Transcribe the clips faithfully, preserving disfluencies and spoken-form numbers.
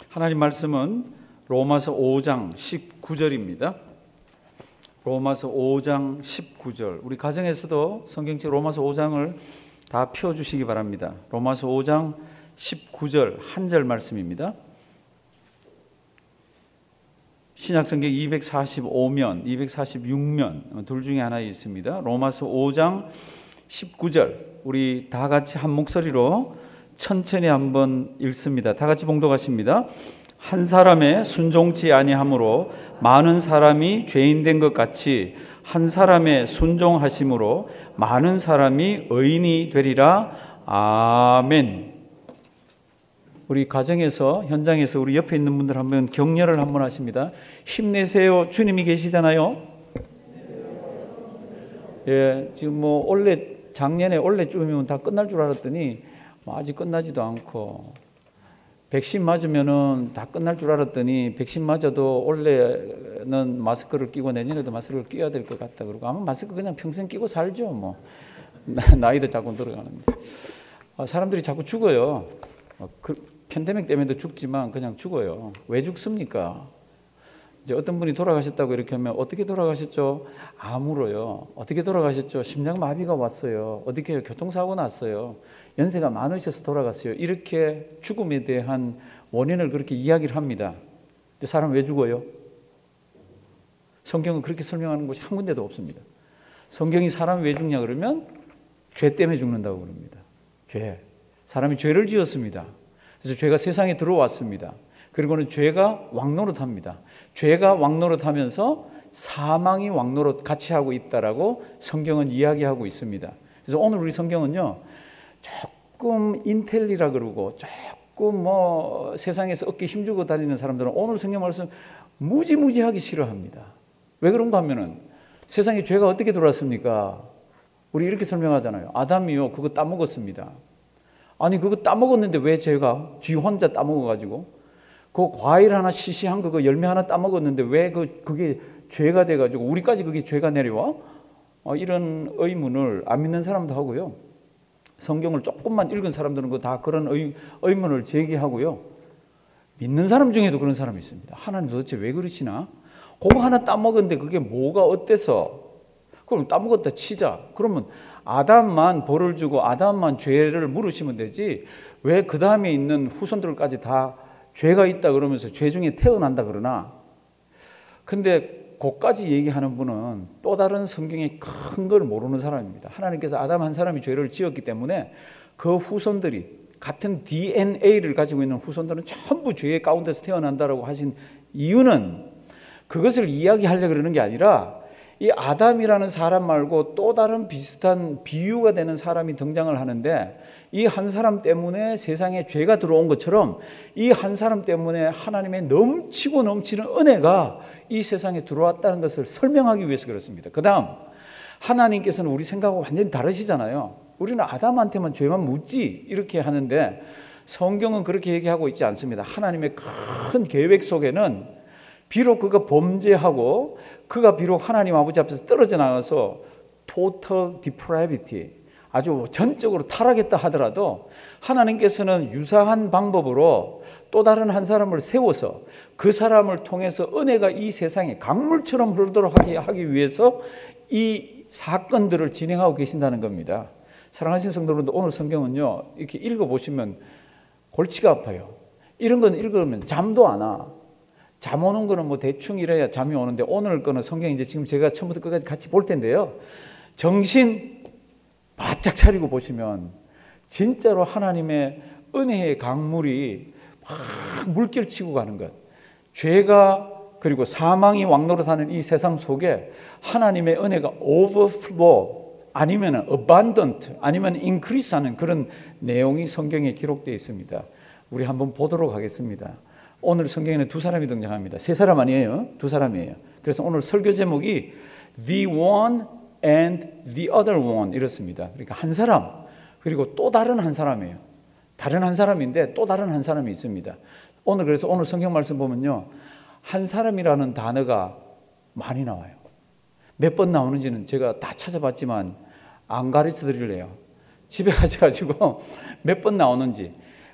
하나님 말씀은 로마서 오 장 십구 절입니다. 로마서 오 장 십구 절. 우리 가정에서도 성경책 로마서 오 장을 다 펴주시기 바랍니다. 로마서 오 장 십구 절 한 절 말씀입니다. 신약성경 이백사십오 면, 이백사십육 면 둘 중에 하나 있습니다. 로마서 오 장 십구 절 우리 다 같이 한 목소리로 천천히 한번 읽습니다. 다 같이 봉독하십니다. 한 사람의 순종치 아니함으로 많은 사람이 죄인 된 것 같이 한 사람의 순종하심으로 많은 사람이 의인이 되리라. 아멘. 우리 가정에서, 현장에서 우리 옆에 있는 분들 한번 격려를 한번 하십니다. 힘내세요. 주님이 계시잖아요. 예, 지금 뭐 원래 작년에 원래쯤이면 다 끝날 줄 알았더니 뭐 아직 끝나지도 않고, 백신 맞으면은 다 끝날 줄 알았더니 백신 맞아도 올해는 마스크를 끼고 내년에도 마스크를 끼워야 될 것 같다 그러고, 아마 마스크 그냥 평생 끼고 살죠. 뭐 나이도 자꾸 들어가는데 사람들이 자꾸 죽어요. 그 팬데믹 때문에도 죽지만 그냥 죽어요. 왜 죽습니까? 이제 어떤 분이 돌아가셨다고 이렇게 하면 어떻게 돌아가셨죠? 암으로요. 어떻게 돌아가셨죠? 심장마비가 왔어요. 어떻게 해요? 교통사고 났어요. 연세가 많으셔서 돌아갔어요. 이렇게 죽음에 대한 원인을 그렇게 이야기를 합니다. 근데 사람 왜 죽어요? 성경은 그렇게 설명하는 곳이 한 군데도 없습니다. 성경이 사람 왜 죽냐 그러면 죄 때문에 죽는다고 그럽니다. 죄. 사람이 죄를 지었습니다. 그래서 죄가 세상에 들어왔습니다. 그리고는 죄가 왕노릇합니다. 죄가 왕노릇하면서 사망이 왕노릇 같이 하고 있다라고 성경은 이야기하고 있습니다. 그래서 오늘 우리 성경은요, 조금 인텔리라 그러고 조금 뭐 세상에서 어깨 힘주고 다니는 사람들은 오늘 성경 말씀 무지무지하게 싫어합니다. 왜 그런가 하면은 세상에 죄가 어떻게 들어왔습니까? 우리 이렇게 설명하잖아요. 아담이요, 그거 따먹었습니다. 아니, 그거 따먹었는데 왜 죄가 쥐 혼자 따먹어가지고 그 과일 하나 시시한 거, 그 열매 하나 따먹었는데 왜 그 그게 죄가 돼가지고 우리까지 그게 죄가 내려와? 어, 이런 의문을 안 믿는 사람도 하고요. 성경을 조금만 읽은 사람들은 그 다 그런 의, 의문을 제기하고요. 믿는 사람 중에도 그런 사람이 있습니다. 하나님 도대체 왜 그러시나? 그거 하나 따먹었는데 그게 뭐가 어때서? 그럼 따먹었다 치자. 그러면 아담만 벌을 주고 아담만 죄를 물으시면 되지, 왜 그 다음에 있는 후손들까지 다 죄가 있다 그러면서 죄 중에 태어난다 그러나? 근데 그까지 얘기하는 분은 또 다른 성경의 큰 걸 모르는 사람입니다. 하나님께서 아담 한 사람이 죄를 지었기 때문에 그 후손들이, 같은 디엔에이를 가지고 있는 후손들은 전부 죄의 가운데서 태어난다라고 하신 이유는 그것을 이야기하려고 그러는 게 아니라, 이 아담이라는 사람 말고 또 다른 비슷한 비유가 되는 사람이 등장을 하는데, 이 한 사람 때문에 세상에 죄가 들어온 것처럼 이 한 사람 때문에 하나님의 넘치고 넘치는 은혜가 이 세상에 들어왔다는 것을 설명하기 위해서 그렇습니다. 그 다음, 하나님께서는 우리 생각하고 완전히 다르시잖아요. 우리는 아담한테만 죄만 묻지 이렇게 하는데, 성경은 그렇게 얘기하고 있지 않습니다. 하나님의 큰 계획 속에는 비록 그가 범죄하고 그가 비록 하나님 아버지 앞에서 떨어져 나가서 total depravity, 아주 전적으로 타락했다 하더라도 하나님께서는 유사한 방법으로 또 다른 한 사람을 세워서 그 사람을 통해서 은혜가 이 세상에 강물처럼 흐르도록 하게 하기 위해서 이 사건들을 진행하고 계신다는 겁니다. 사랑하시는 성도 여러분들, 오늘 성경은요, 이렇게 읽어보시면 골치가 아파요. 이런 건 읽으면 잠도 안 와. 잠 오는 거는 뭐 대충 이래야 잠이 오는데, 오늘 거는 성경 이제 지금 제가 처음부터 끝까지 같이 볼 텐데요, 정신 바짝 차리고 보시면 진짜로 하나님의 은혜의 강물이 막 물결치고 가는 것, 죄가 그리고 사망이 왕노릇하는 이 세상 속에 하나님의 은혜가 overflow 아니면 abundant 아니면 increase 하는 그런 내용이 성경에 기록되어 있습니다. 우리 한번 보도록 하겠습니다. 오늘 성경에는 두 사람이 등장합니다. 세 사람 아니에요. 두 사람이에요. 그래서 오늘 설교 제목이 The One and the other one 이렇습니다. 그러니까 한 사람 그리고 또 다른 한 사람이에요. 다른 한 사람인데 또 다른 한 사람이 있습니다. 오늘 그래서 오늘 성경 말씀 보면요, 한 사람이라는 단어가 많이 나와요. 몇 번 나오는지는 제가 다 찾아봤지만 안 가르쳐 드릴래요. 집에 가셔가지고 몇 번 나오는지.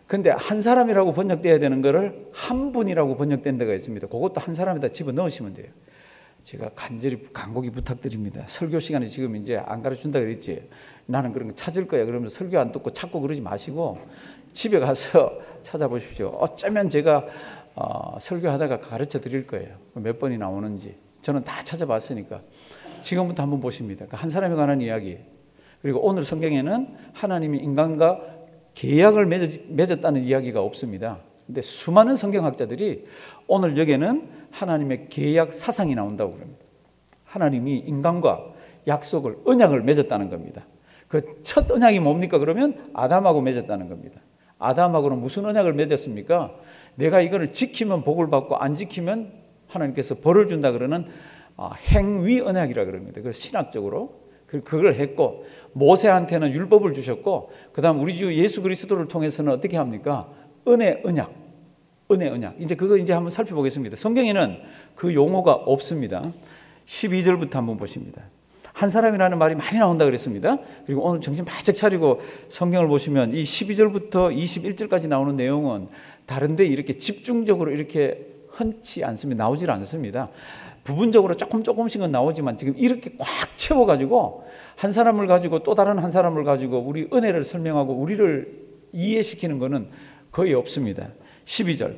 근데 한 사람이라고 번역돼야 되는 거를 한 분이라고 번역된 데가 있습니다. 그것도 한 사람에다 집어넣으시면 돼요. 제가 간절히 간곡히 부탁드립니다. 설교 시간에 지금 이제 안 가르친다 그랬지. 나는 그런 거 찾을 거야. 그러면 설교 안 듣고 찾고 그러지 마시고 집에 가서 찾아보십시오. 어쩌면 제가 어, 설교하다가 가르쳐 드릴 거예요. 몇 번이 나오는지. 저는 다 찾아봤으니까. 지금부터 한번 보십니다. 한 사람에 관한 이야기. 그리고 오늘 성경에는 하나님이 인간과 계약을 맺었다는 이야기가 없습니다. 근데 수많은 성경학자들이 오늘 여기에는 하나님의 계약 사상이 나온다고 그럽니다. 하나님이 인간과 약속을, 언약을 맺었다는 겁니다. 그 첫 언약이 뭡니까? 그러면 아담하고 맺었다는 겁니다. 아담하고는 무슨 언약을 맺었습니까? 내가 이거를 지키면 복을 받고 안 지키면 하나님께서 벌을 준다 그러는 행위 언약이라 그럽니다. 그래서 신학적으로 그걸 했고, 모세한테는 율법을 주셨고, 그 다음 우리 주 예수 그리스도를 통해서는 어떻게 합니까? 은혜 언약, 은혜 언약. 이제 그거 이제 한번 살펴보겠습니다. 성경에는 그 용어가 없습니다. 십이 절부터 한번 보십니다. 한 사람이라는 말이 많이 나온다 그랬습니다. 그리고 오늘 정신 바짝 차리고 성경을 보시면 이 십이 절부터 이십일 절까지 나오는 내용은 다른데 이렇게 집중적으로 이렇게 흔치 않습니다. 나오질 않습니다. 부분적으로 조금 조금씩은 나오지만 지금 이렇게 꽉 채워가지고 한 사람을 가지고 또 다른 한 사람을 가지고 우리 은혜를 설명하고 우리를 이해시키는 것은 거의 없습니다. 십이 절.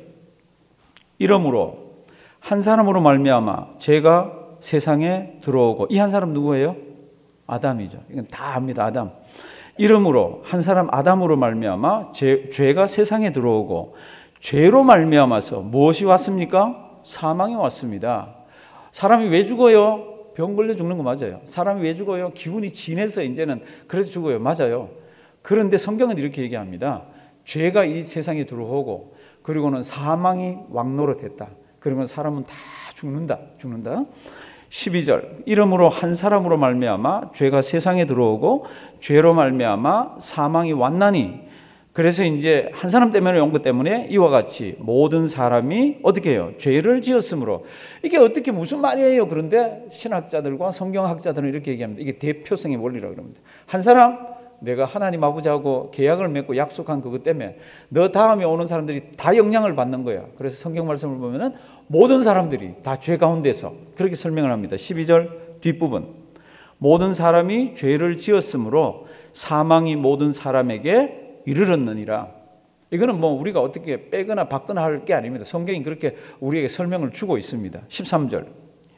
이러므로 한 사람으로 말미암아 죄가 세상에 들어오고, 이 한 사람 누구예요? 아담이죠. 이건 다 압니다. 아담. 이러므로 한 사람 아담으로 말미암아 죄, 죄가 세상에 들어오고, 죄로 말미암아서 무엇이 왔습니까? 사망이 왔습니다. 사람이 왜 죽어요? 병 걸려 죽는 거 맞아요. 사람이 왜 죽어요? 기운이 진해서 이제는 그래서 죽어요. 맞아요. 그런데 성경은 이렇게 얘기합니다. 죄가 이 세상에 들어오고, 그리고는 사망이 왕노릇했다. 그러면 사람은 다 죽는다. 죽는다. 십이 절. 이러므로 한 사람으로 말미암아 죄가 세상에 들어오고, 죄로 말미암아 사망이 왔나니, 그래서 이제 한 사람 때문에 온 것 때문에 이와 같이 모든 사람이 어떻게 해요? 죄를 지었으므로. 이게 어떻게 무슨 말이에요? 그런데 신학자들과 성경학자들은 이렇게 얘기합니다. 이게 대표성의 원리라고 그럽니다. 한 사람, 내가 하나님 아버지하고 계약을 맺고 약속한 그것 때문에 너 다음에 오는 사람들이 다 영향을 받는 거야. 그래서 성경 말씀을 보면은 모든 사람들이 다 죄 가운데서 그렇게 설명을 합니다. 십이 절 뒷부분. 모든 사람이 죄를 지었으므로 사망이 모든 사람에게 이르렀느니라. 이거는 뭐 우리가 어떻게 빼거나 받거나 할 게 아닙니다. 성경이 그렇게 우리에게 설명을 주고 있습니다. 십삼 절.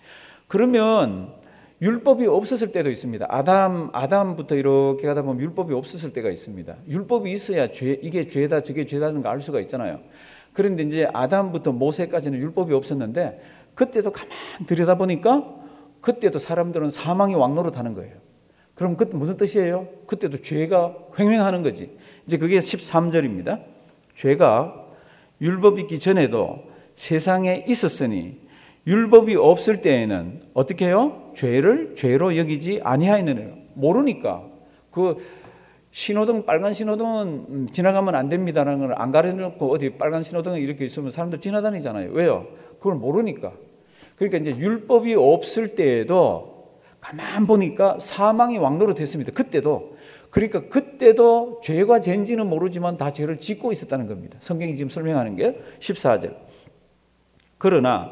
그러면 율법이 없었을 때도 있습니다. 아담, 아담부터 이렇게 가다 보면 율법이 없었을 때가 있습니다. 율법이 있어야 죄, 이게 죄다, 저게 죄다는 걸 알 수가 있잖아요. 그런데 이제 아담부터 모세까지는 율법이 없었는데, 그때도 가만 들여다보니까 그때도 사람들은 사망이 왕노릇하는 거예요. 그럼 그때 무슨 뜻이에요? 그때도 죄가 횡행하는 거지. 이제 그게 십삼 절입니다. 죄가 율법이 있기 전에도 세상에 있었으니 율법이 없을 때에는 어떻게 해요? 죄를 죄로 여기지 아니하였느니라. 모르니까. 그 신호등, 빨간 신호등은 지나가면 안 됩니다라는 걸 안 가려놓고 어디 빨간 신호등이 이렇게 있으면 사람들 지나다니잖아요. 왜요? 그걸 모르니까. 그러니까 이제 율법이 없을 때에도 가만 보니까 사망이 왕노릇했습니다. 그때도. 그러니까 그때도 죄가 죄인지는 모르지만 다 죄를 짓고 있었다는 겁니다. 성경이 지금 설명하는 게 십사 절. 그러나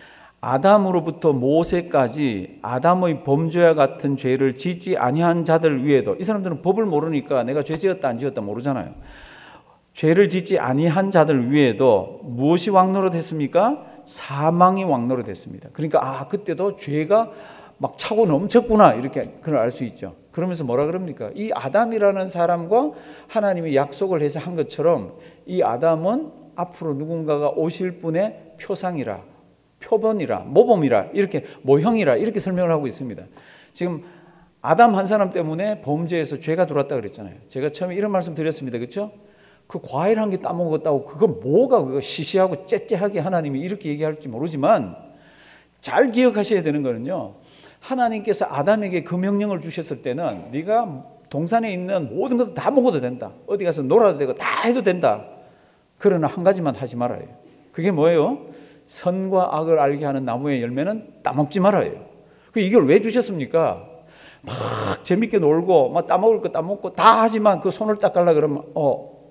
아담으로부터 모세까지 아담의 범죄와 같은 죄를 짓지 아니한 자들 위에도, 이 사람들은 법을 모르니까 내가 죄 지었다 안 지었다 모르잖아요. 죄를 짓지 아니한 자들 위에도 무엇이 왕노릇했습니까? 사망이 왕노릇했습니다. 그러니까 아 그때도 죄가 막 차고 넘쳤구나, 이렇게 그걸 알 수 있죠. 그러면서 뭐라 그럽니까? 이 아담이라는 사람과 하나님이 약속을 해서 한 것처럼 이 아담은 앞으로 누군가가 오실 분의 표상이라, 표본이라, 모범이라, 이렇게 모형이라, 이렇게 설명을 하고 있습니다. 지금 아담 한 사람 때문에 범죄에서 죄가 들어왔다 그랬잖아요. 제가 처음에 이런 말씀 드렸습니다. 그렇죠? 그 과일 한 개 따먹었다고 그거 뭐가 그거 시시하고 째째하게 하나님이 이렇게 얘기할지 모르지만, 잘 기억하셔야 되는 거는요, 하나님께서 아담에게 그 명령을 주셨을 때는 네가 동산에 있는 모든 것 다 먹어도 된다, 어디 가서 놀아도 되고 다 해도 된다. 그러나 한 가지만 하지 말아요. 그게 뭐예요? 선과 악을 알게 하는 나무의 열매는 따먹지 말아요. 이걸 왜 주셨습니까? 막 재밌게 놀고 막 따먹을 거 따먹고 다 하지만 그 손을 딱 갈라 그러면 어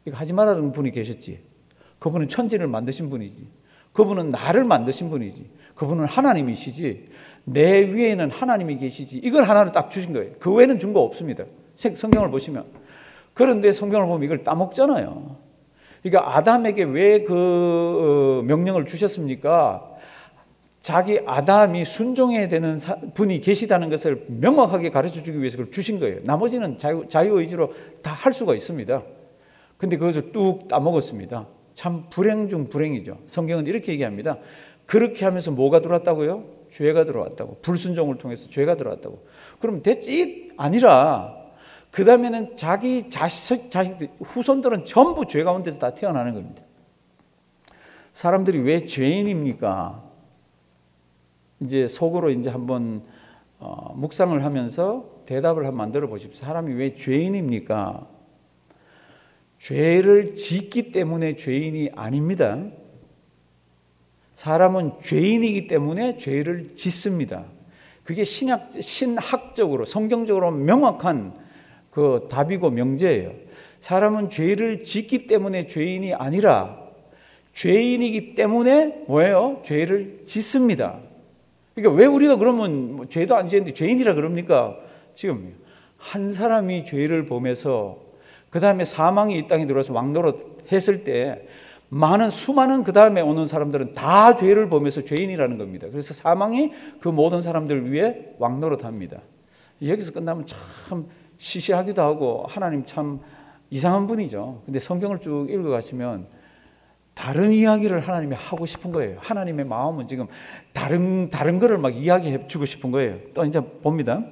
이거 하지 말라는 분이 계셨지. 그분은 천지를 만드신 분이지. 그분은 나를 만드신 분이지. 그분은 하나님이시지. 내 위에는 하나님이 계시지. 이걸 하나를 딱 주신 거예요. 그 외에는 준 거 없습니다. 성경을 보시면. 그런데 성경을 보면 이걸 따먹잖아요. 그러니까 아담에게 왜 그 명령을 주셨습니까? 자기 아담이 순종해야 되는 분이 계시다는 것을 명확하게 가르쳐 주기 위해서 그걸 주신 거예요. 나머지는 자유, 자유의지로 다 할 수가 있습니다. 근데 그것을 뚝 따먹었습니다. 참 불행 중 불행이죠. 성경은 이렇게 얘기합니다. 그렇게 하면서 뭐가 들어왔다고요? 죄가 들어왔다고. 불순종을 통해서 죄가 들어왔다고. 그럼 됐지? 아니라 그 다음에는 자기 자식, 자식, 후손들은 전부 죄 가운데서 다 태어나는 겁니다. 사람들이 왜 죄인입니까? 이제 속으로 이제 한번 어, 묵상을 하면서 대답을 한번 만들어 보십시오. 사람이 왜 죄인입니까? 죄를 짓기 때문에 죄인이 아닙니다. 사람은 죄인이기 때문에 죄를 짓습니다. 그게 신학, 신학적으로 성경적으로 명확한 그 답이고 명제예요. 사람은 죄를 짓기 때문에 죄인이 아니라 죄인이기 때문에 뭐예요? 죄를 짓습니다. 그러니까 왜 우리가 그러면 뭐 죄도 안 지었는데 죄인이라 그럽니까? 지금 한 사람이 죄를 범해서 그 다음에 사망이 이 땅에 들어와서 왕노릇 했을 때 많은 수많은 그 다음에 오는 사람들은 다 죄를 범해서 죄인이라는 겁니다. 그래서 사망이 그 모든 사람들 위해 왕노릇합니다. 여기서 끝나면 참 시시하기도 하고 하나님 참 이상한 분이죠. 근데 성경을 쭉 읽어가시면 다른 이야기를 하나님이 하고 싶은 거예요. 하나님의 마음은 지금 다른 다른 거를 막 이야기해 주고 싶은 거예요. 또 이제 봅니다.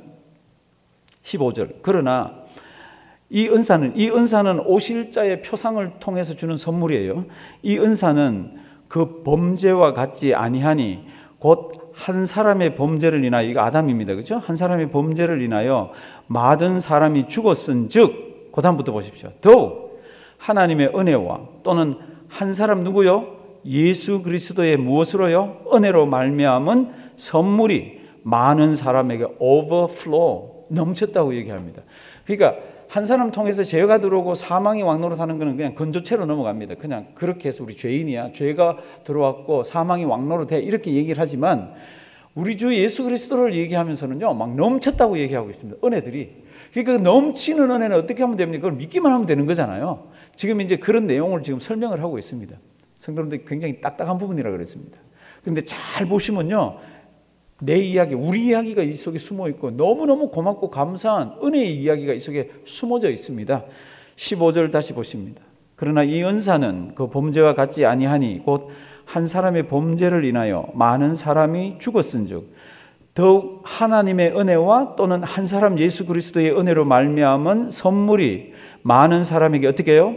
십오 절. 그러나 이 은사는 이 은사는 오실 자의 표상을 통해서 주는 선물이에요. 이 은사는 그 범죄와 같지 아니하니 곧 한 사람의 범죄를 인하여, 이거 아담입니다. 그렇죠? 한 사람의 범죄를 인하여 많은 사람이 죽었은즉, 그 다음부터 보십시오. 더욱 하나님의 은혜와 또는 한 사람 누구요? 예수 그리스도의 무엇으로요? 은혜로 말미암은 선물이 많은 사람에게 overflow, 넘쳤다고 얘기합니다. 그러니까 한 사람 통해서 죄가 들어오고 사망이 왕노릇하는 것은 그냥 건조채로 넘어갑니다. 그냥 그렇게 해서 우리 죄인이야, 죄가 들어왔고 사망이 왕노릇해, 이렇게 얘기를 하지만 우리 주 예수 그리스도를 얘기하면서는요 막 넘쳤다고 얘기하고 있습니다. 은혜들이. 그러니까 넘치는 은혜는 어떻게 하면 됩니까? 그걸 믿기만 하면 되는 거잖아요. 지금 이제 그런 내용을 지금 설명을 하고 있습니다. 성도님들 굉장히 딱딱한 부분이라 그랬습니다. 그런데 잘 보시면요, 내 이야기, 우리 이야기가 이 속에 숨어 있고 너무너무 고맙고 감사한 은혜의 이야기가 이 속에 숨어져 있습니다. 십오 절 다시 보십니다. 그러나 이 은사는 그 범죄와 같지 아니하니 곧 한 사람의 범죄를 인하여 많은 사람이 죽었은즉 더욱 하나님의 은혜와 또는 한 사람 예수 그리스도의 은혜로 말미암은 선물이 많은 사람에게 어떻게 해요?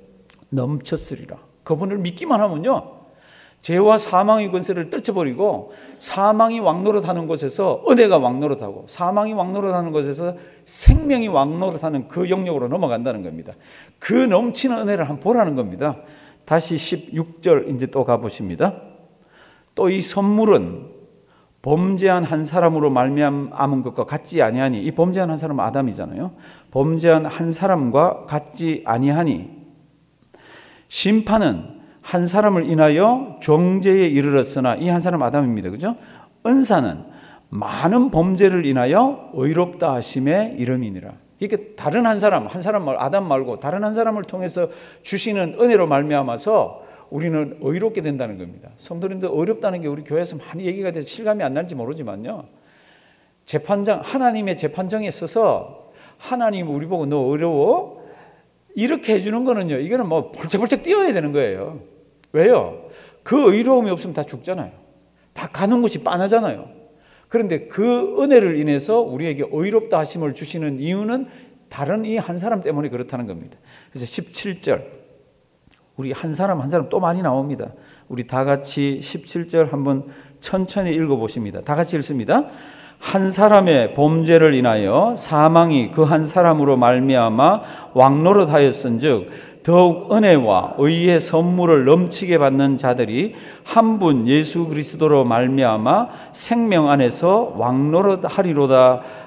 넘쳤으리라. 그분을 믿기만 하면요, 죄와 사망의 권세를 떨쳐버리고 사망이 왕노릇하는 곳에서 은혜가 왕노릇하고 사망이 왕노릇하는 곳에서 생명이 왕노릇하는 그 영역으로 넘어간다는 겁니다. 그 넘치는 은혜를 한번 보라는 겁니다. 다시 십육 절 이제 또 가보십니다. 또 이 선물은 범죄한 한 사람으로 말미암은 것과 같지 아니하니, 이 범죄한 한 사람은 아담이잖아요. 범죄한 한 사람과 같지 아니하니 심판은 한 사람을 인하여 정죄에 이르렀으나, 이 한 사람 아담입니다. 그죠? 은사는 많은 범죄를 인하여 의롭다 하심의 이름이니라. 그러니까 다른 한 사람, 한 사람 말 아담 말고 다른 한 사람을 통해서 주시는 은혜로 말미암아서 우리는 의롭게 된다는 겁니다. 성도님들, 어렵다는 게 우리 교회에서 많이 얘기가 돼서 실감이 안 날지 모르지만요, 재판장, 하나님의 재판정에 서서 하나님 우리 보고 너 어려워? 이렇게 해주는 거는요, 이거는 뭐 벌쩍벌쩍 뛰어야 되는 거예요. 왜요? 그 의로움이 없으면 다 죽잖아요. 다 가는 곳이 빤하잖아요. 그런데 그 은혜를 인해서 우리에게 의롭다 하심을 주시는 이유는 다른 이 한 사람 때문에 그렇다는 겁니다. 그래서 십칠 절, 우리 한 사람 한 사람 또 많이 나옵니다. 우리 다 같이 십칠 절 한번 천천히 읽어보십니다. 다 같이 읽습니다. 한 사람의 범죄를 인하여 사망이 그 한 사람으로 말미암아 왕노릇하였은즉 더욱 은혜와 의의 선물을 넘치게 받는 자들이 한 분 예수 그리스도로 말미암아 생명 안에서 왕노릇하리로다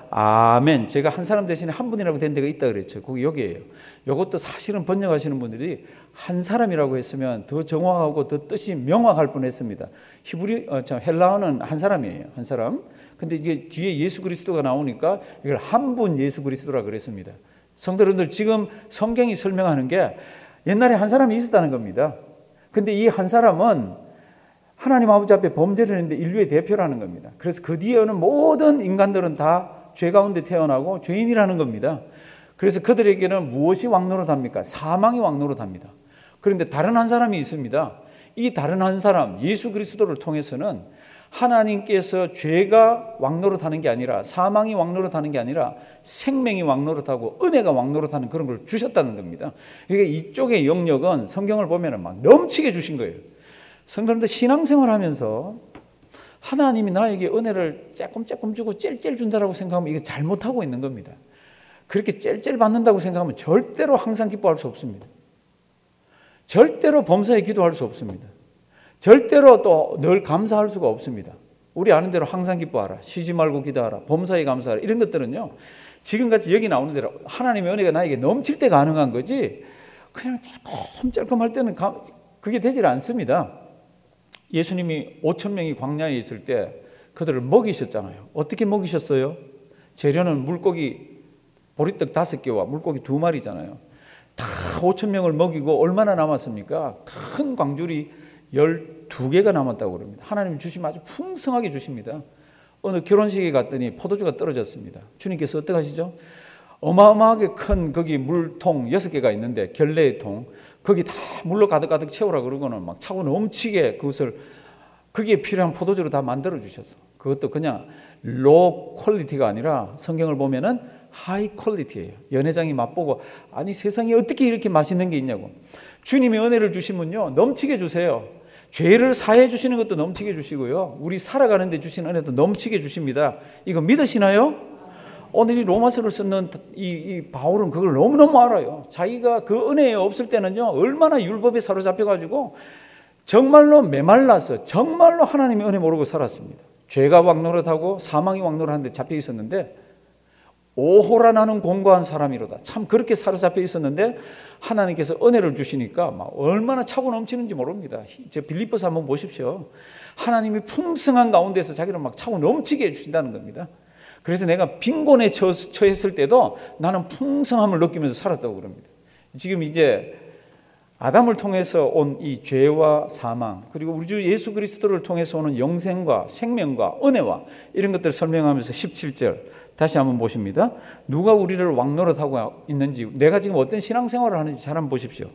아멘. 제가 한 사람 대신에 한 분이라고 된 데가 있다 그랬죠. 그게 여기예요. 이것도 사실은 번역하시는 분들이 한 사람이라고 했으면 더 정확하고 더 뜻이 명확할 뻔했습니다. 히브리 어, 저 헬라어는 한 사람이에요. 한 사람. 근데 이게 뒤에 예수 그리스도가 나오니까 이걸 한 분 예수 그리스도라 그랬습니다. 성도님들, 지금 성경이 설명하는 게 옛날에 한 사람이 있었다는 겁니다. 근데 이 한 사람은 하나님 아버지 앞에 범죄를 했는데 인류의 대표라는 겁니다. 그래서 그 뒤에 오는 모든 인간들은 다 죄 가운데 태어나고 죄인이라는 겁니다. 그래서 그들에게는 무엇이 왕노릇합니까? 사망이 왕노릇합니다. 그런데 다른 한 사람이 있습니다. 이 다른 한 사람, 예수 그리스도를 통해서는 하나님께서 죄가 왕노릇하는 게 아니라, 사망이 왕노릇하는 게 아니라 생명이 왕노릇하고 은혜가 왕노릇하는 그런 걸 주셨다는 겁니다. 그러니까 이쪽의 영역은 성경을 보면 막 넘치게 주신 거예요. 성도님들, 신앙생활하면서 하나님이 나에게 은혜를 조금-조금 주고 찔찔 준다라고 생각하면 이거 잘못하고 있는 겁니다. 그렇게 찔찔 받는다고 생각하면 절대로 항상 기뻐할 수 없습니다. 절대로 범사에 기도할 수 없습니다. 절대로 또 늘 감사할 수가 없습니다. 우리 아는 대로 항상 기뻐하라, 쉬지 말고 기도하라, 범사에 감사하라, 이런 것들은요, 지금같이 여기 나오는 대로 하나님의 은혜가 나에게 넘칠 때 가능한 거지, 그냥 짤끔짤끔 할 때는 그게 되질 않습니다. 예수님이 오천 명이 광야에 있을 때 그들을 먹이셨잖아요. 어떻게 먹이셨어요? 재료는 물고기 보리떡 다섯 개와 물고기 두 마리잖아요. 다 오천 명을 먹이고 얼마나 남았습니까? 큰 광줄이 열두 개가 남았다고 그럽니다. 하나님 주시면 아주 풍성하게 주십니다. 어느 결혼식에 갔더니 포도주가 떨어졌습니다. 주님께서 어떻게 하시죠? 어마어마하게 큰 거기 물통 여섯 개가 있는데, 결례의 통, 거기 다 물로 가득가득 채우라 그러고는 막 차고 넘치게 그것을, 거기에 필요한 포도주로 다 만들어 주셨어. 그것도 그냥 로 퀄리티가 아니라 성경을 보면은 하이 퀄리티예요. 연회장이 맛보고, 아니 세상에 어떻게 이렇게 맛있는 게 있냐고. 주님이 은혜를 주시면요, 넘치게 주세요. 죄를 사해 주시는 것도 넘치게 주시고요, 우리 살아가는 데 주시는 은혜도 넘치게 주십니다. 이거 믿으시나요? 오늘 이 로마서를 쓰는 이, 이 바울은 그걸 너무너무 알아요. 자기가 그 은혜에 없을 때는요, 얼마나 율법에 사로잡혀가지고 정말로 메말라서 정말로 하나님의 은혜 모르고 살았습니다. 죄가 왕노릇하고 사망이 왕노릇하는데 잡혀 있었는데, 오호라 나는 공고한 사람이로다. 참 그렇게 사로잡혀 있었는데 하나님께서 은혜를 주시니까 막 얼마나 차고 넘치는지 모릅니다. 저 빌립보서 한번 보십시오. 하나님이 풍성한 가운데서 자기를 막 차고 넘치게 해주신다는 겁니다. 그래서 내가 빈곤에 처했을 때도 나는 풍성함을 느끼면서 살았다고 그럽니다. 지금 이제 아담을 통해서 온 이 죄와 사망, 그리고 우리 주 예수 그리스도를 통해서 오는 영생과 생명과 은혜와 이런 것들을 설명하면서 십칠 절 다시 한번 보십니다. 누가 우리를 왕노릇하고 있는지, 내가 지금 어떤 신앙생활을 하는지 잘 한번 보십시오.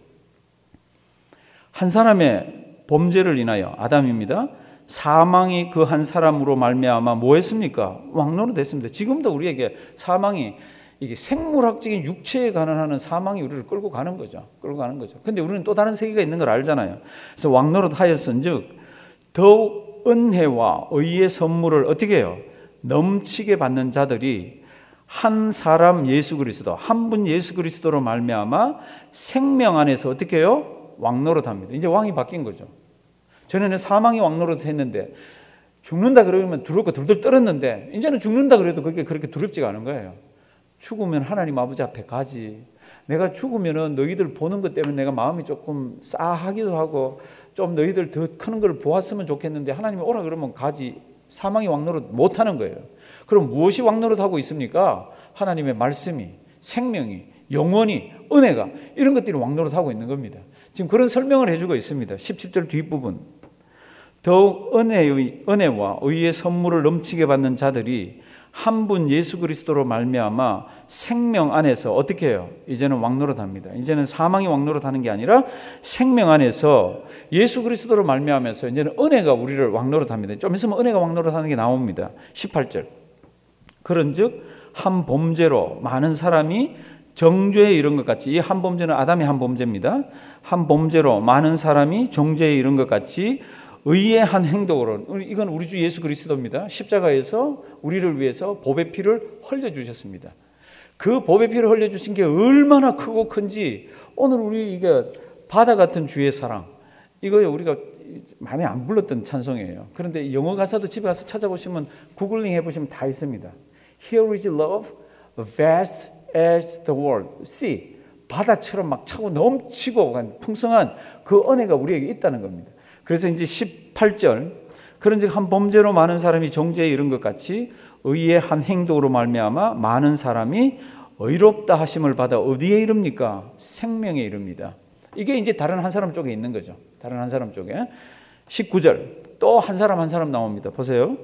한 사람의 범죄를 인하여, 아담입니다, 사망이 그 한 사람으로 말미암아 뭐 했습니까? 왕노릇했습니다. 지금도 우리에게 사망이, 이게 생물학적인 육체에 관한 사망이 우리를 끌고 가는 거죠. 끌고 가는 거죠. 근데 우리는 또 다른 세계가 있는 걸 알잖아요. 그래서 왕노릇하였은즉 더욱 은혜와 의의 선물을 어떻게 해요? 넘치게 받는 자들이 한 사람 예수 그리스도, 한 분 예수 그리스도로 말미암아 생명 안에서 어떻게 해요? 왕노릇합니다. 이제 왕이 바뀐 거죠. 전에는 사망이 왕노릇을 했는데, 죽는다 그러면 두렵고 둘둘 떨었는데, 이제는 죽는다 그래도 그게 그렇게 두렵지가 않은 거예요. 죽으면 하나님 아버지 앞에 가지. 내가 죽으면은 너희들 보는 것 때문에 내가 마음이 조금 싸하기도 하고, 좀 너희들 더 크는 걸 보았으면 좋겠는데 하나님이 오라 그러면 가지. 사망이 왕노릇 못하는 거예요. 그럼 무엇이 왕노릇하고 있습니까? 하나님의 말씀이, 생명이, 영원히, 은혜가, 이런 것들이 왕노릇하고 있는 겁니다. 지금 그런 설명을 해주고 있습니다. 십칠 절 뒷부분. 더욱 은혜의, 은혜와 의의 선물을 넘치게 받는 자들이 한 분 예수 그리스도로 말미암아 생명 안에서 어떻게 해요? 이제는 왕노릇합니다. 이제는 사망이 왕노릇하는 게 아니라 생명 안에서 예수 그리스도로 말미암아서 이제는 은혜가 우리를 왕노릇합니다. 좀 있으면 은혜가 왕노릇하는 게 나옵니다. 십팔 절. 그런즉 한 범죄로 많은 사람이 정죄에 이른 것 같이, 이 한 범죄는 아담의 한 범죄입니다. 한 범죄로 많은 사람이 정죄에 이른 것 같이 의의 한 행동으로, 이건 우리 주 예수 그리스도입니다. 십자가에서 우리를 위해서 복의 피를 흘려주셨습니다. 그 복의 피를 흘려주신 게 얼마나 크고 큰지, 오늘 우리 이게 바다 같은 주의 사랑, 이거 우리가 많이 안 불렀던 찬송이에요. 그런데 영어 가사도 집에 가서 찾아보시면, 구글링 해보시면 다 있습니다. Here is love, vast as the world. Sea, 바다처럼 막 차고 넘치고 풍성한 그 은혜가 우리에게 있다는 겁니다. 그래서 이제 십팔 절, 그런즉 한 범죄로 많은 사람이 정죄에 이른 것 같이 의의 한 행동으로 말미암아 많은 사람이 의롭다 하심을 받아 어디에 이릅니까? 생명에 이릅니다. 이게 이제 다른 한 사람 쪽에 있는 거죠. 다른 한 사람 쪽에. 십구 절, 또 한 사람 한 사람 나옵니다. 보세요.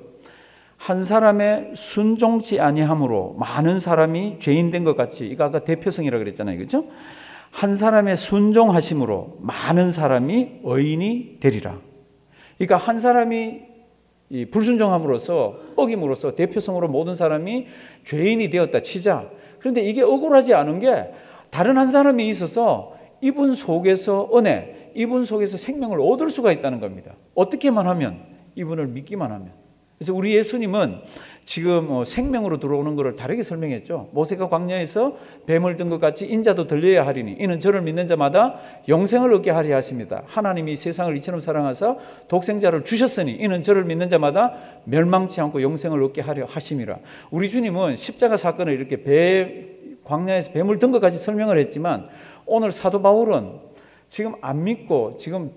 한 사람의 순종치 아니함으로 많은 사람이 죄인 된 것 같이, 이거 아까 대표성이라고 그랬잖아요. 그렇죠? 한 사람의 순종하심으로 많은 사람이 의인이 되리라. 그러니까 한 사람이 이 불순종함으로써, 어김으로써 대표성으로 모든 사람이 죄인이 되었다 치자. 그런데 이게 억울하지 않은 게 다른 한 사람이 있어서 이분 속에서 은혜, 이분 속에서 생명을 얻을 수가 있다는 겁니다. 어떻게만 하면? 이분을 믿기만 하면. 그래서 우리 예수님은 지금 생명으로 들어오는 것을 다르게 설명했죠. 모세가 광야에서 뱀을 든 것 같이 인자도 들려야 하리니 이는 저를 믿는 자마다 영생을 얻게 하리 하십니다. 하나님이 세상을 이처럼 사랑하사 독생자를 주셨으니 이는 저를 믿는 자마다 멸망치 않고 영생을 얻게 하려 하심이라. 우리 주님은 십자가 사건을 이렇게 배, 광야에서 뱀을 든 것 같이 설명을 했지만 오늘 사도 바울은 지금 안 믿고 지금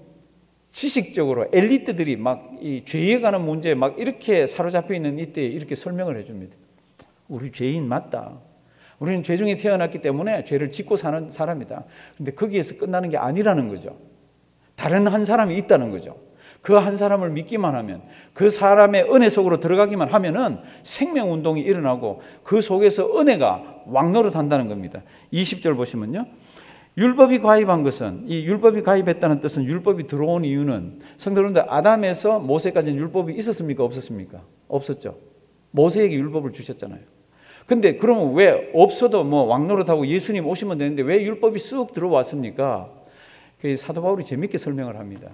지식적으로 엘리트들이 막 이 죄에 관한 문제에 막 이렇게 사로잡혀 있는 이때에 이렇게 설명을 해줍니다. 우리 죄인 맞다. 우리는 죄 중에 태어났기 때문에 죄를 짓고 사는 사람이다. 근데 거기에서 끝나는 게 아니라는 거죠. 다른 한 사람이 있다는 거죠. 그 한 사람을 믿기만 하면, 그 사람의 은혜 속으로 들어가기만 하면은 생명 운동이 일어나고 그 속에서 은혜가 왕노릇한다는 겁니다. 이십 절 보시면요. 율법이 가입한 것은, 이 율법이 가입했다는 뜻은 율법이 들어온 이유는, 성도 여러분들, 아담에서 모세까지는 율법이 있었습니까? 없었습니까? 없었죠. 모세에게 율법을 주셨잖아요. 근데 그러면 왜 없어도 뭐 왕노릇하고 예수님 오시면 되는데 왜 율법이 쑥 들어왔습니까? 그 사도 바울이 재밌게 설명을 합니다.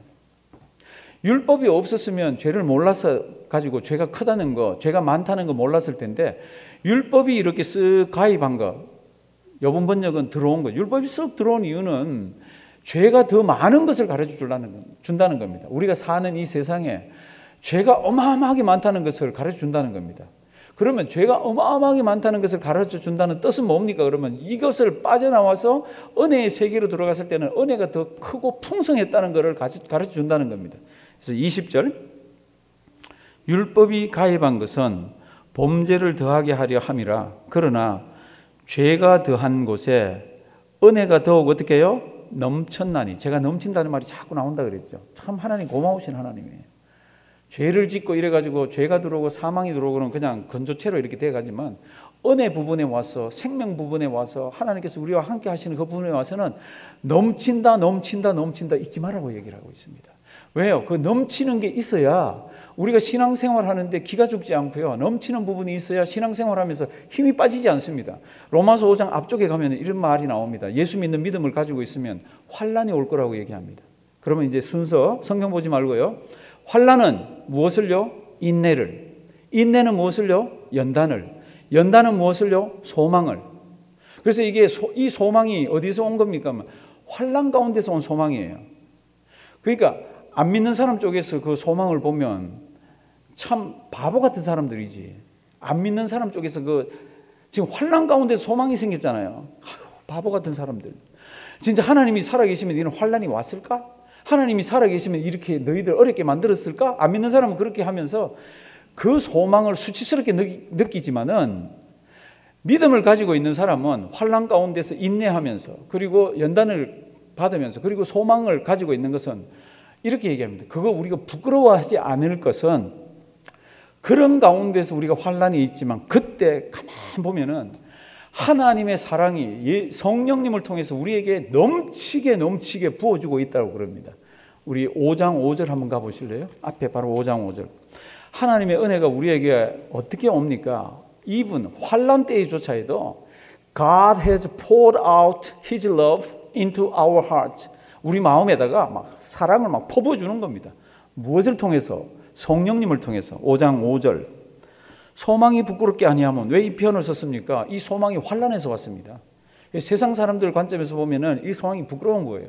율법이 없었으면 죄를 몰라서 가지고 죄가 크다는 거, 죄가 많다는 거 몰랐을 텐데 율법이 이렇게 쓱 가입한 거, 여분 번역은 들어온 것. 율법이 쑥 들어온 이유는 죄가 더 많은 것을 가르쳐 주려는, 준다는 겁니다. 우리가 사는 이 세상에 죄가 어마어마하게 많다는 것을 가르쳐 준다는 겁니다. 그러면 죄가 어마어마하게 많다는 것을 가르쳐 준다는 뜻은 뭡니까? 그러면 이것을 빠져나와서 은혜의 세계로 들어갔을 때는 은혜가 더 크고 풍성했다는 것을 가르쳐 준다는 겁니다. 그래서 이십 절, 율법이 가입한 것은 범죄를 더하게 하려 함이라. 그러나 죄가 더한 곳에 은혜가 더욱 어떻게 해요? 넘쳤나니. 제가 넘친다는 말이 자꾸 나온다 그랬죠. 참 하나님 고마우신 하나님이에요. 죄를 짓고 이래가지고 죄가 들어오고 사망이 들어오고는 그냥 건조체로 이렇게 돼가지만 은혜 부분에 와서, 생명 부분에 와서 하나님께서 우리와 함께 하시는 그 부분에 와서는 넘친다 넘친다 넘친다 잊지 말라고 얘기를 하고 있습니다. 왜요? 그 넘치는 게 있어야 우리가 신앙생활 하는데 기가 죽지 않고요. 넘치는 부분이 있어야 신앙생활 하면서 힘이 빠지지 않습니다. 로마서 오 장 앞쪽에 가면 이런 말이 나옵니다. 예수 믿는 믿음을 가지고 있으면 환난이 올 거라고 얘기합니다. 그러면 이제 순서 성경 보지 말고요. 환난은 무엇을요? 인내를. 인내는 무엇을요? 연단을. 연단은 무엇을요? 소망을. 그래서 이게 소, 이 소망이 어디서 온 겁니까? 환난 가운데서 온 소망이에요. 그러니까 안 믿는 사람 쪽에서 그 소망을 보면 참 바보 같은 사람들이지. 안 믿는 사람 쪽에서 그 지금 환난 가운데 소망이 생겼잖아요. 아유, 바보 같은 사람들. 진짜 하나님이 살아계시면 이런 환난이 왔을까? 하나님이 살아계시면 이렇게 너희들 어렵게 만들었을까? 안 믿는 사람은 그렇게 하면서 그 소망을 수치스럽게 느끼, 느끼지만은 믿음을 가지고 있는 사람은 환난 가운데서 인내하면서 그리고 연단을 받으면서 그리고 소망을 가지고 있는 것은 이렇게 얘기합니다. 그거 우리가 부끄러워하지 않을 것은 그런 가운데서 우리가 환난이 있지만 그때 가만 보면은 하나님의 사랑이 성령님을 통해서 우리에게 넘치게 넘치게 부어주고 있다고 그럽니다. 우리 오 장 오 절 한번 가보실래요? 앞에 바로 오 장 오 절. 하나님의 은혜가 우리에게 어떻게 옵니까? even 환난 때에조차에도 God has poured out His love into our heart. 우리 마음에다가 막 사랑을 막 퍼부어주는 겁니다. 무엇을 통해서? 성령님을 통해서. 오 장 오 절. 소망이 부끄럽게 아니하면 왜 이 표현을 썼습니까? 이 소망이 환난에서 왔습니다. 세상 사람들 관점에서 보면은 이 소망이 부끄러운 거예요.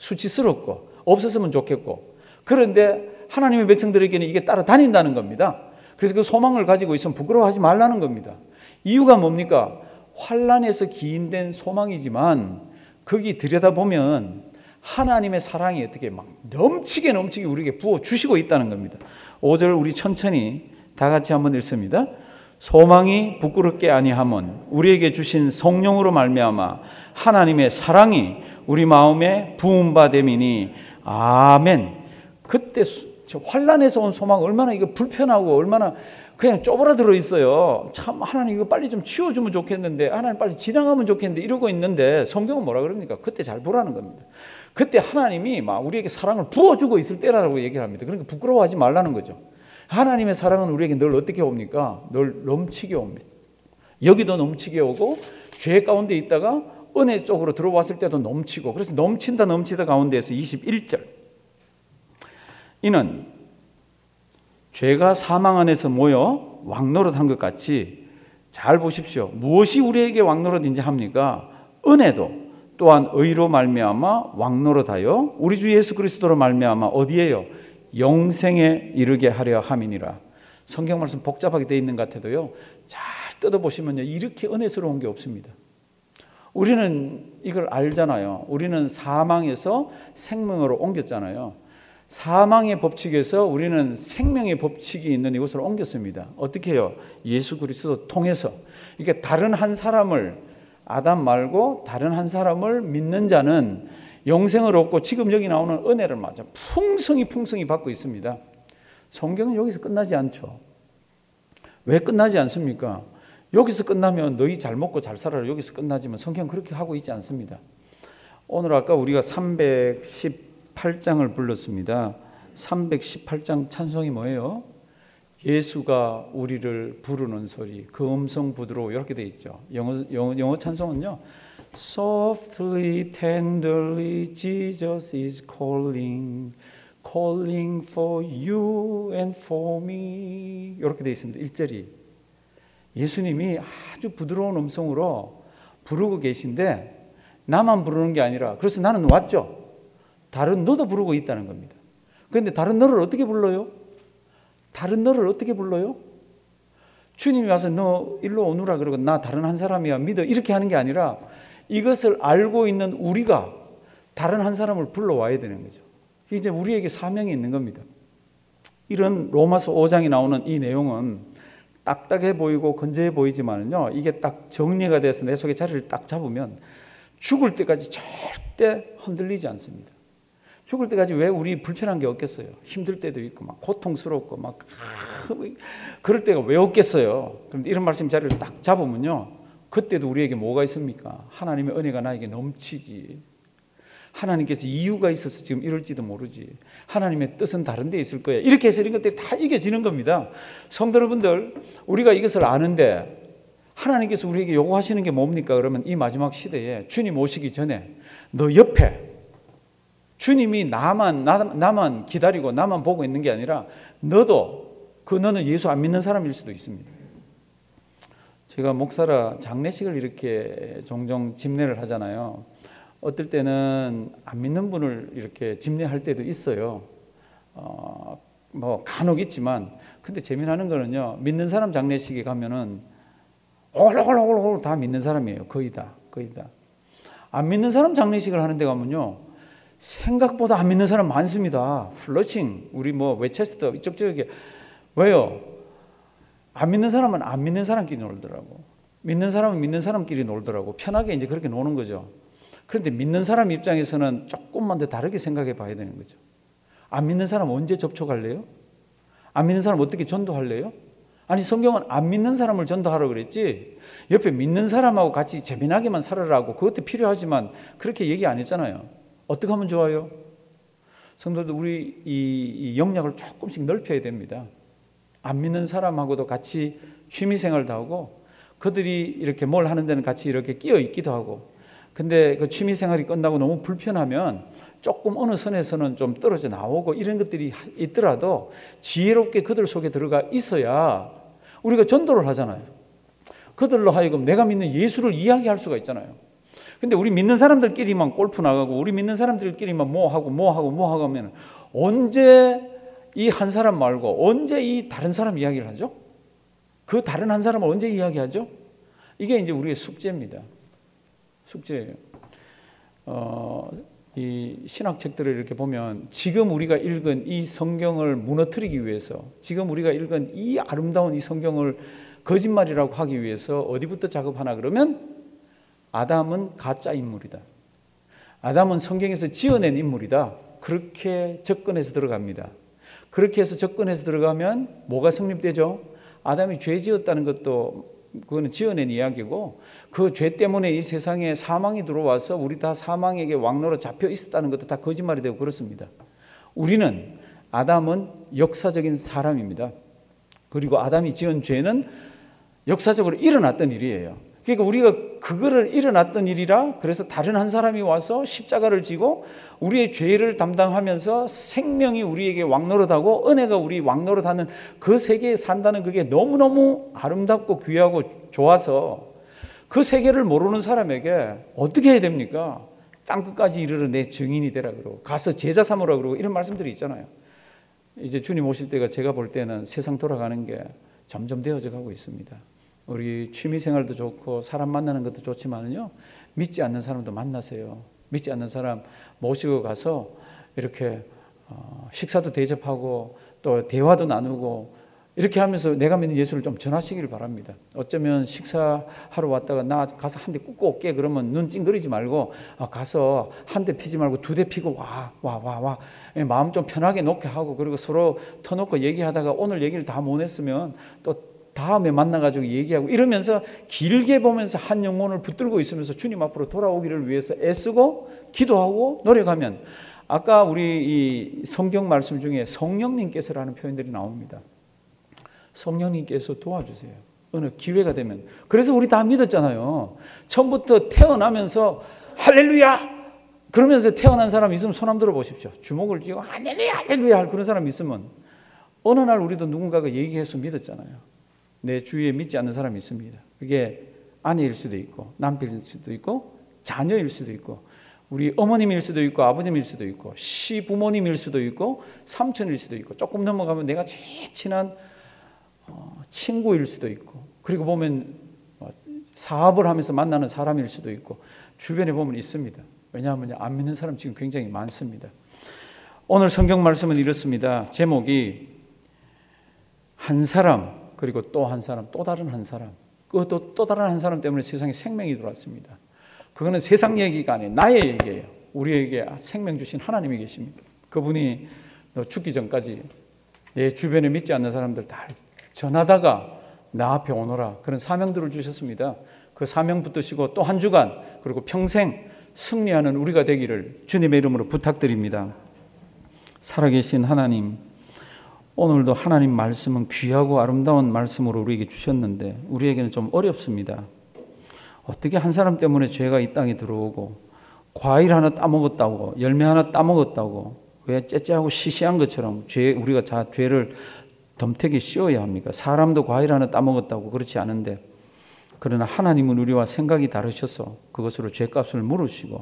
수치스럽고 없었으면 좋겠고. 그런데 하나님의 백성들에게는 이게 따라다닌다는 겁니다. 그래서 그 소망을 가지고 있으면 부끄러워하지 말라는 겁니다. 이유가 뭡니까? 환난에서 기인된 소망이지만 거기 들여다보면 하나님의 사랑이 어떻게 막 넘치게 넘치게 우리에게 부어주시고 있다는 겁니다. 오 절 우리 천천히 다 같이 한번 읽습니다. 소망이 부끄럽게 아니함은 우리에게 주신 성령으로 말미암아 하나님의 사랑이 우리 마음에 부은 바 됨이니 아멘. 그때 환난에서 온 소망 얼마나 이거 불편하고 얼마나 그냥 쪼그라들어 있어요. 참 하나님 이거 빨리 좀 치워주면 좋겠는데, 하나님 빨리 지나가면 좋겠는데 이러고 있는데 성경은 뭐라 그럽니까? 그때 잘 보라는 겁니다. 그때 하나님이 막 우리에게 사랑을 부어주고 있을 때라고 얘기를 합니다. 그러니까 부끄러워하지 말라는 거죠. 하나님의 사랑은 우리에게 늘 어떻게 옵니까? 늘 넘치게 옵니다. 여기도 넘치게 오고 죄 가운데 있다가 은혜 쪽으로 들어왔을 때도 넘치고, 그래서 넘친다 넘치다 가운데에서 이십일 절, 이는 죄가 사망 안에서 모여 왕노릇한 것 같이, 잘 보십시오. 무엇이 우리에게 왕노릇인지 합니까? 은혜도 또한 의로 말미암아 왕노릇하여 우리 주 예수 그리스도로 말미암아 어디에요? 영생에 이르게 하려 함이니라. 성경 말씀 복잡하게 되어 있는 것 같아도요, 잘 뜯어보시면요, 이렇게 은혜스러운 게 없습니다. 우리는 이걸 알잖아요. 우리는 사망에서 생명으로 옮겼잖아요. 사망의 법칙에서 우리는 생명의 법칙이 있는 이곳으로 옮겼습니다. 어떻게 해요? 예수 그리스도 통해서. 이게 다른 한 사람을, 아담 말고 다른 한 사람을 믿는 자는 영생을 얻고 지금 여기 나오는 은혜를 맞아 풍성히 풍성히 받고 있습니다. 성경은 여기서 끝나지 않죠. 왜 끝나지 않습니까? 여기서 끝나면 너희 잘 먹고 잘 살아라, 여기서 끝나지만 성경은 그렇게 하고 있지 않습니다. 오늘 아까 우리가 삼백십팔 장을 불렀습니다. 삼백십팔 장 찬송이 뭐예요? 예수가 우리를 부르는 소리, 그 음성 부드러워, 이렇게 돼 있죠. 영어, 영어, 영어 찬송은요, Softly, tenderly, Jesus is calling, calling for you and for me, 이렇게 돼 있습니다. 일 절이 예수님이 아주 부드러운 음성으로 부르고 계신데 나만 부르는 게 아니라, 그래서 나는 왔죠. 다른 너도 부르고 있다는 겁니다. 그런데 다른 너를 어떻게 불러요? 다른 너를 어떻게 불러요? 주님이 와서 너 일로 오누라 그러고 나 다른 한 사람이야 믿어, 이렇게 하는 게 아니라 이것을 알고 있는 우리가 다른 한 사람을 불러와야 되는 거죠. 이제 우리에게 사명이 있는 겁니다. 이런 로마서 오 장에 나오는 이 내용은 딱딱해 보이고 건재해 보이지만요, 이게 딱 정리가 돼서 내 속에 자리를 딱 잡으면 죽을 때까지 절대 흔들리지 않습니다. 죽을 때까지 왜 우리 불편한 게 없겠어요? 힘들 때도 있고 막 고통스럽고 막 그럴 때가 왜 없겠어요? 그런데 이런 말씀 자리를 딱 잡으면요, 그때도 우리에게 뭐가 있습니까? 하나님의 은혜가 나에게 넘치지. 하나님께서 이유가 있어서 지금 이럴지도 모르지. 하나님의 뜻은 다른 데 있을 거야. 이렇게 해서 이런 것들이 다 이겨지는 겁니다. 성도 여러분들, 우리가 이것을 아는데 하나님께서 우리에게 요구하시는 게 뭡니까? 그러면 이 마지막 시대에 주님 오시기 전에 너 옆에 주님이 나만, 나, 나만 기다리고 나만 보고 있는 게 아니라 너도, 그 너는 예수 안 믿는 사람일 수도 있습니다. 제가 목사라 장례식을 이렇게 종종 집례를 하잖아요. 어떨 때는 안 믿는 분을 이렇게 집례할 때도 있어요. 어, 뭐 간혹 있지만, 근데 재미나는 거는요, 믿는 사람 장례식에 가면은 오글오글오글 다 믿는 사람이에요. 거의 다, 거의 다. 안 믿는 사람 장례식을 하는 데 가면요, 생각보다 안 믿는 사람 많습니다. 플러칭, 우리 뭐 웨체스터 이쪽 저쪽에. 왜요? 안 믿는 사람은 안 믿는 사람끼리 놀더라고. 믿는 사람은 믿는 사람끼리 놀더라고. 편하게 이제 그렇게 노는 거죠. 그런데 믿는 사람 입장에서는 조금만 더 다르게 생각해 봐야 되는 거죠. 안 믿는 사람 언제 접촉할래요? 안 믿는 사람 어떻게 전도할래요? 아니, 성경은 안 믿는 사람을 전도하라고 그랬지, 옆에 믿는 사람하고 같이 재미나게만 살아라고, 그것도 필요하지만 그렇게 얘기 안 했잖아요. 어떻게 하면 좋아요? 성도들, 우리 이, 이 영역을 조금씩 넓혀야 됩니다. 안 믿는 사람하고도 같이 취미생활도 하고, 그들이 이렇게 뭘 하는 데는 같이 이렇게 끼어 있기도 하고. 근데 그 취미생활이 끝나고 너무 불편하면 조금 어느 선에서는 좀 떨어져 나오고, 이런 것들이 있더라도 지혜롭게 그들 속에 들어가 있어야 우리가 전도를 하잖아요. 그들로 하여금 내가 믿는 예수를 이야기할 수가 있잖아요. 근데 우리 믿는 사람들끼리만 골프 나가고, 우리 믿는 사람들끼리만 뭐 하고 뭐 하고 뭐 하고 하면 언제 이 한 사람 말고 언제 이 다른 사람 이야기를 하죠? 그 다른 한 사람을 언제 이야기하죠? 이게 이제 우리의 숙제입니다. 숙제예요. 어, 이 신학책들을 이렇게 보면 지금 우리가 읽은 이 성경을 무너뜨리기 위해서, 지금 우리가 읽은 이 아름다운 이 성경을 거짓말이라고 하기 위해서 어디부터 작업하나 그러면 아담은 가짜 인물이다. 아담은 성경에서 지어낸 인물이다. 그렇게 접근해서 들어갑니다. 그렇게 해서 접근해서 들어가면 뭐가 성립되죠? 아담이 죄 지었다는 것도 그거는 지어낸 이야기고, 그 죄 때문에 이 세상에 사망이 들어와서 우리 다 사망에게 왕노로 잡혀 있었다는 것도 다 거짓말이 되고 그렇습니다. 우리는, 아담은 역사적인 사람입니다. 그리고 아담이 지은 죄는 역사적으로 일어났던 일이에요. 그러니까 우리가 그거를 일어났던 일이라, 그래서 다른 한 사람이 와서 십자가를 지고 우리의 죄를 담당하면서 생명이 우리에게 왕노릇하고 은혜가 우리 왕노릇하는 그 세계에 산다는 그게 너무너무 아름답고 귀하고 좋아서 그 세계를 모르는 사람에게 어떻게 해야 됩니까? 땅끝까지 이르러 내 증인이 되라 그러고 가서 제자 삼으라 그러고 이런 말씀들이 있잖아요. 이제 주님 오실 때가 제가 볼 때는 세상 돌아가는 게 점점 되어져 가고 있습니다. 우리 취미생활도 좋고 사람 만나는 것도 좋지만요, 믿지 않는 사람도 만나세요. 믿지 않는 사람 모시고 가서 이렇게 식사도 대접하고 또 대화도 나누고 이렇게 하면서 내가 믿는 예수를 좀 전하시기를 바랍니다. 어쩌면 식사하러 왔다가 나 가서 한 대 꽂고 올게 그러면 눈 찡그리지 말고, 아, 가서 한 대 피지 말고 두 대 피고 와, 와, 와, 와. 마음 좀 편하게 놓게 하고, 그리고 서로 터놓고 얘기하다가 오늘 얘기를 다 못 했으면 또 다음에 만나가지고 얘기하고 이러면서 길게 보면서 한 영혼을 붙들고 있으면서 주님 앞으로 돌아오기를 위해서 애쓰고 기도하고 노력하면, 아까 우리 이 성경 말씀 중에 성령님께서라는 표현들이 나옵니다. 성령님께서 도와주세요. 어느 기회가 되면. 그래서 우리 다 믿었잖아요. 처음부터 태어나면서 할렐루야 그러면서 태어난 사람 있으면 손 한번 들어보십시오. 주먹을 쥐고 할렐루야 할렐루야 할 그런 사람 있으면 어느 날 우리도 누군가가 얘기해서 믿었잖아요. 내 주위에 믿지 않는 사람이 있습니다. 그게 아내일 수도 있고 남편일 수도 있고 자녀일 수도 있고 우리 어머님일 수도 있고 아버님일 수도 있고 시부모님일 수도 있고 삼촌일 수도 있고 조금 넘어가면 내가 제일 친한 친구일 수도 있고, 그리고 보면 사업을 하면서 만나는 사람일 수도 있고 주변에 보면 있습니다. 왜냐하면 안 믿는 사람 지금 굉장히 많습니다. 오늘 성경 말씀은 이렇습니다. 제목이 한 사람 그리고 또 한 사람, 또 다른 한 사람, 그것도 또 다른 한 사람 때문에 세상에 생명이 들어왔습니다. 그거는 세상 얘기가 아니에요. 나의 얘기예요. 우리에게 생명 주신 하나님이 계십니다. 그분이 너 죽기 전까지 내 주변에 믿지 않는 사람들 다 전하다가 나 앞에 오너라, 그런 사명들을 주셨습니다. 그 사명 붙드시고 또 한 주간 그리고 평생 승리하는 우리가 되기를 주님의 이름으로 부탁드립니다. 살아계신 하나님, 오늘도 하나님 말씀은 귀하고 아름다운 말씀으로 우리에게 주셨는데 우리에게는 좀 어렵습니다. 어떻게 한 사람 때문에 죄가 이 땅에 들어오고 과일 하나 따먹었다고, 열매 하나 따먹었다고, 왜 째째하고 시시한 것처럼 죄, 우리가 자 죄를 덤태기 씌워야 합니까? 사람도 과일 하나 따먹었다고 그렇지 않은데, 그러나 하나님은 우리와 생각이 다르셔서 그것으로 죄값을 물으시고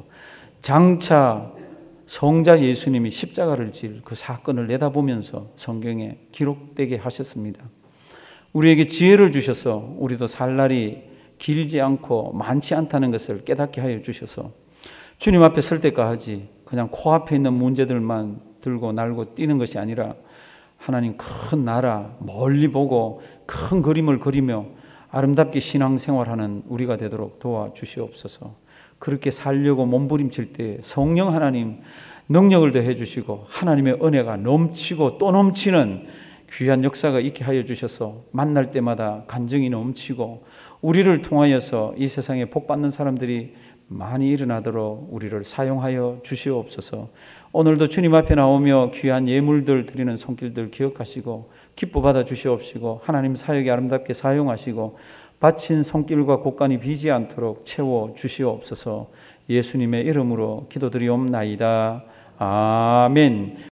장차 성자 예수님이 십자가를 질 그 사건을 내다보면서 성경에 기록되게 하셨습니다. 우리에게 지혜를 주셔서 우리도 살 날이 길지 않고 많지 않다는 것을 깨닫게 하여 주셔서 주님 앞에 설 때까지 그냥 코앞에 있는 문제들만 들고 날고 뛰는 것이 아니라 하나님 큰 나라 멀리 보고 큰 그림을 그리며 아름답게 신앙생활하는 우리가 되도록 도와주시옵소서. 그렇게 살려고 몸부림칠 때 성령 하나님 능력을 더해 주시고 하나님의 은혜가 넘치고 또 넘치는 귀한 역사가 있게 하여 주셔서 만날 때마다 간증이 넘치고 우리를 통하여서 이 세상에 복받는 사람들이 많이 일어나도록 우리를 사용하여 주시옵소서. 오늘도 주님 앞에 나오며 귀한 예물들 드리는 손길들 기억하시고 기뻐 받아 주시옵시고 하나님 사역에 아름답게 사용하시고 바친 손길과 곳간이 비지 않도록 채워 주시옵소서. 예수님의 이름으로 기도드리옵나이다. 아멘.